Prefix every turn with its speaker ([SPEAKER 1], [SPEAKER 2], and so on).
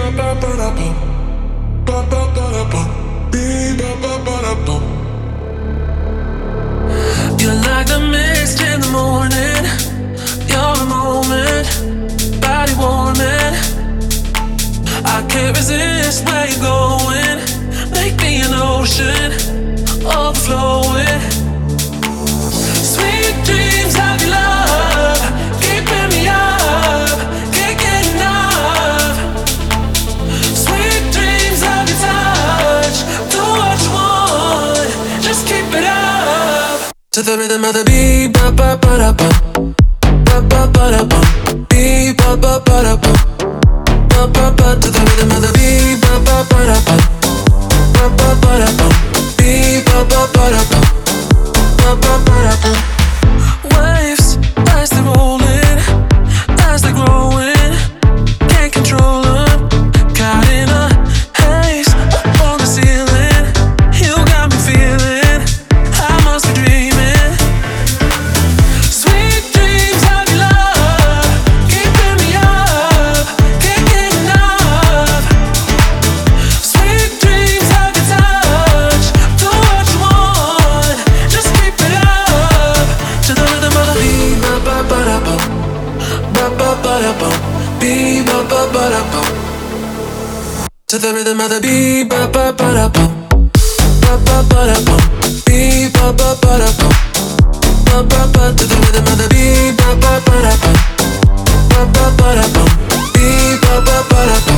[SPEAKER 1] You're like the mist in the morning. You're a moment, body warming. I can't resist where you're going. Make me an ocean, overflowing. Sweet dreams of your love, keeping me up, can't get enough. Sweet dreams of your touch, do what you want, just keep it up. To the rhythm of the beat, ba ba ba da bum, ba ba ba da bum, beat ba ba ba da bum, ba ba ba. To the rhythm of the beat, ba ba ba da bum, ba ba ba da bum, beat ba ba ba da bum, ba ba ba da bum. Waves as they're rolling, as they're growing, can't control them. Caught in a haze up on the ceiling, you got me feeling I must be dreaming. Sweet dreams of your love, keeping me up, can't get enough. Sweet dreams of your touch, do what you want, just keep it up. To the rhythm of the beat, ba ba ba da bum, ba ba ba da bum, beat ba ba ba da bum. To the rhythm of the beat, ba ba ba da bum, ba ba ba da bum, beat ba ba ba da bum, ba ba ba. To the rhythm of the beat, ba ba ba da bum, ba ba ba da bum, beat ba ba ba da bum.